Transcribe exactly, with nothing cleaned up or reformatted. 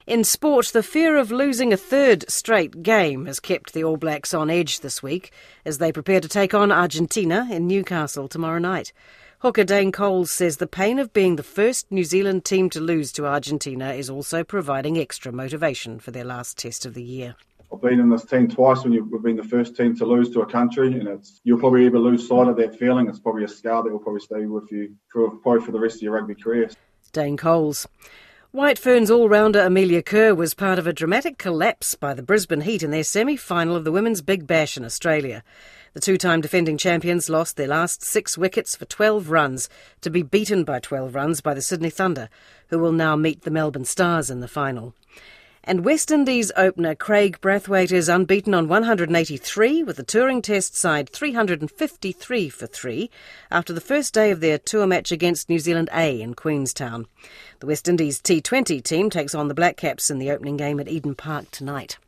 In sport, the fear of losing a third straight game has kept the All Blacks on edge this week as they prepare to take on Argentina in Newcastle tomorrow night. Hooker Dane Coles says the pain of being the first New Zealand team to lose to Argentina is also providing extra motivation for their last test of the year. I've been in this team twice when you've been the first team to lose to a country, and it's you'll probably ever lose sight of that feeling. It's probably a scar that will probably stay with you for probably for the rest of your rugby career. Dane Coles. White Ferns all-rounder Amelia Kerr was part of a dramatic collapse by the Brisbane Heat in their semi-final of the Women's Big Bash in Australia. The two-time defending champions lost their last six wickets for twelve runs to be beaten by twelve runs by the Sydney Thunder, who will now meet the Melbourne Stars in the final. And West Indies opener Craig Brathwaite is unbeaten on one hundred eighty-three, with the touring test side three hundred fifty-three for three after the first day of their tour match against New Zealand A in Queenstown. The West Indies T twenty team takes on the Black Caps in the opening game at Eden Park tonight.